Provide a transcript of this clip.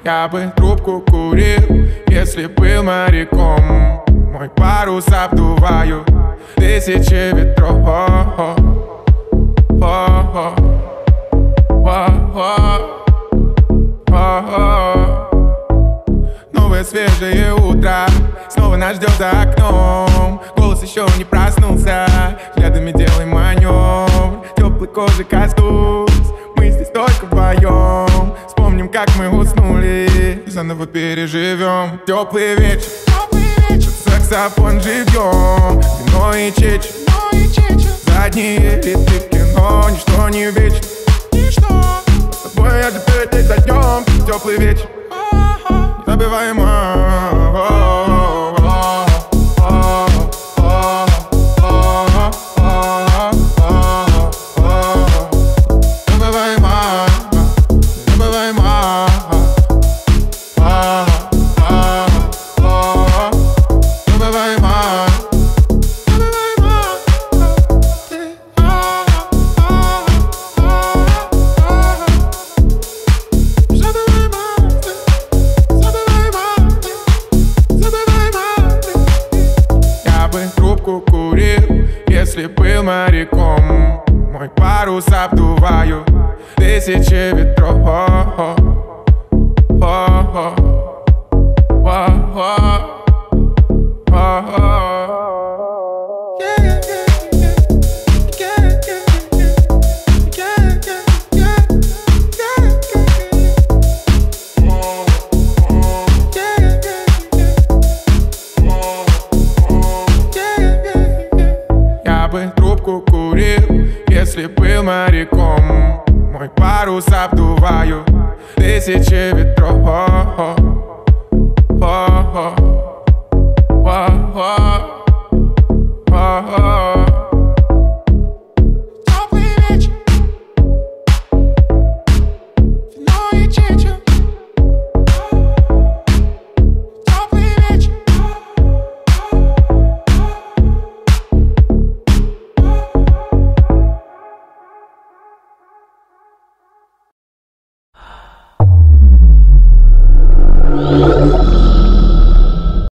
Я бы трубку курил, если был моряком. Мой парус обдуваю тысячи ветров. Новое свежее утро снова нас ждет за окном. Голос еще не проснулся, взглядами делаем маневр. Теплой кожи коснусь, мы здесь только вдвоем. Вспомним, как мы уснули, заново переживем. Теплый вечер, саксофон живьем, вино и чечи, задние ряды в кино. Ничто не вечно, с тобой я теперь день за днем. Теплый вечер, незабываемо. Курил, если был моряком. Мой парус обдуваю тысячи ветров. Я бы трубку курил, если был моряком. Мой парус обдуваю тысячи ветров. Oh, oh, oh, oh, oh, oh.